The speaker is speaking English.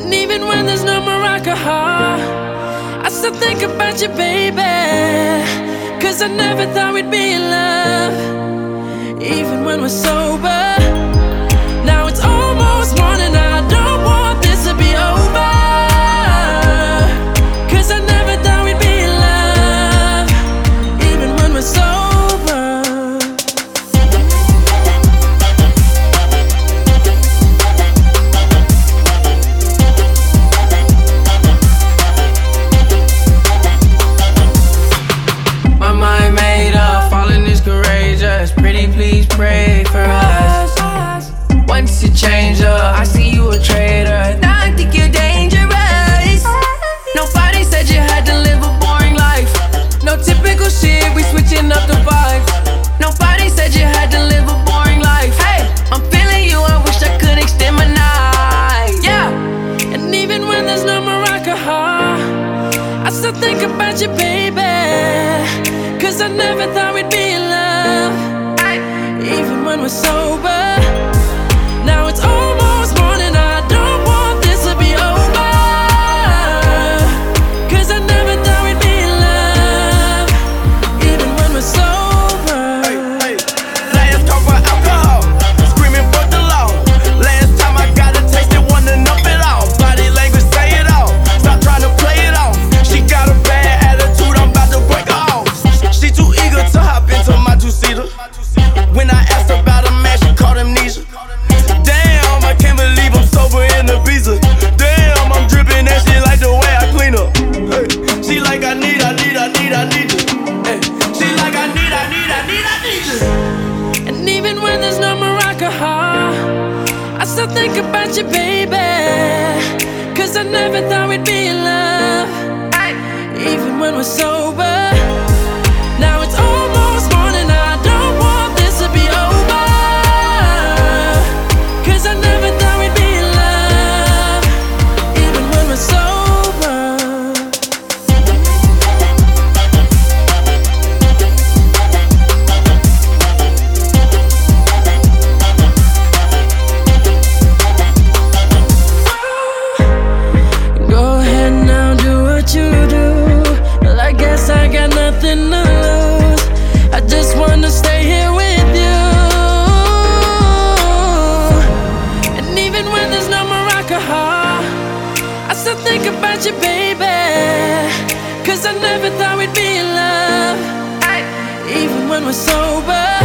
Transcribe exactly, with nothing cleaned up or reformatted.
And even when there's no more alcohol, I still think about you, baby. Cause I never thought we'd be in love, even when we're sober. Now it's almost morning, I don't want this to be over. Cause I never thought we'd be in love, even when we're sober. Pretty please pray for us. Once you change up, I see you a traitor. Now I think you're dangerous. Nobody said you had to live a boring life. No typical shit, we switching up the vibes. Nobody said you had to live a boring life. Hey, I'm feeling you, I wish I could extend my night. Yeah. And even when there's no more alcohol, I still think about you, baby. Cause I never thought we'd be in love, even when we're sober. Now it's almost morning, I don't want this to be over. Cause I never thought we'd be in love, even when we're sober. Hey, hey. Last talk about alcohol, screaming for the law. Last time I got a taste, it wasn't enough at all. Body language say it all, stop trying to play it off. She got a bad attitude, I'm about to break her off. She too eager to hop into my two-seater. When I asked about a man, she called amnesia. Damn, I can't believe I'm sober in the visa. Damn, I'm dripping and she like the way I clean up. Hey, she like I need, I need, I need, I need you. Hey, she like I need, I need, I need, I need you. And even when there's no more alcohol, I still think about you, baby. Cause I never thought we'd be in love, even when we're sober. Now it's almost morning, I don't want this to be over. Cause I never thought we'd be in love, even when we're sober. Go ahead now, do what you do. Well, I guess I got nothing to lose. I just wanna stay here with you. And even when there's no more alcohol, I still think about you, baby. Cause I never thought we'd be in love, even when we're sober.